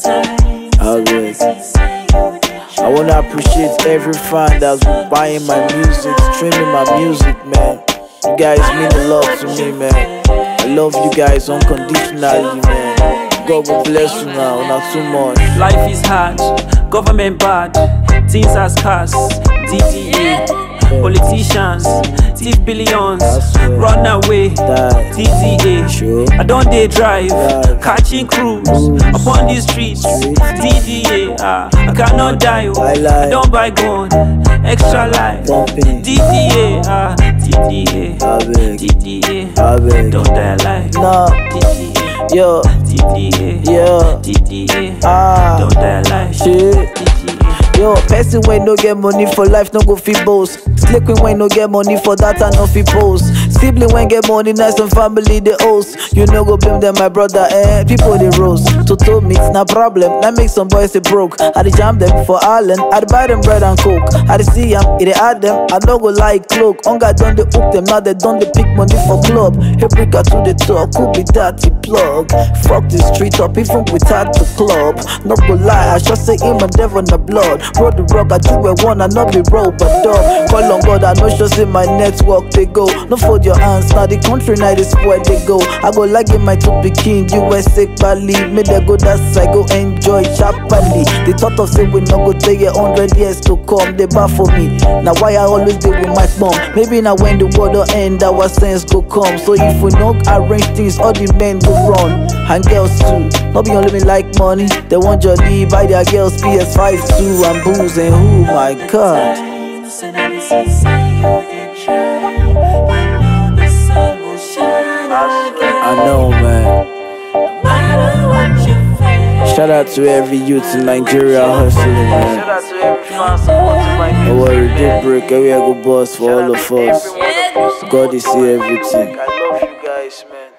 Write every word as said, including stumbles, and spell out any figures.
I beg. I wanna appreciate every fan that's buying my music, streaming my music, man. You guys mean a lot to me, man. I love you guys unconditionally, man. God will bless you now, not too much. Life is hard, government bad, things are scarce, D D A, politicians, thief billions, run away, D D A. I don't dare drive, catching crews upon the streets, D D A. Ah, I cannot die, oh. I don't buy gun, extra life, D D A. Ah, D D A, D D A. Don't die alive, D D A. Yo, D D A, yo, D D A. ah, Don't die alive, shit. D D A. Yo, person when no get money for life, no go fit boast. Slip queen when no get money for that, and no fit post. Sibling when get money, nice and family they host. You no go blame them, my brother, eh? People they roast. To told me it's not problem. That make some boys they broke. I dey jam them for Ireland. I dey buy them bread and coke. I dey see them, it dey add them. I no go like cloak. Hunger done they hook them, now they done they pick money for club. Hey, break out to the talk, could be dirty plug. Fuck the street up, even without the club. No go lie, I just say him and devil in the blood. Roll the rock, I do it one, I not be roll, but dog. Call on God, I know just in my network they go. No fold your hands, now the country now is where they go. I go like in my to be king, U S A Bali. Me they go that I go enjoy sharply. The thought of say we no go take a hundred years to come, they bad for me. Now why I always deal with my mom. Maybe now when the world will end, our sense go come. So if we no arrange things, all the men go run. And girls too, not be only me like money. They want your leave, buy their girls P S five too. And booze and who, my God. I know, man. Shout out to every youth in Nigeria hustling, man. Shout out to every fan supporting my music. No worry, do break, every go boss for all of us. God is see everything. I love you guys, man.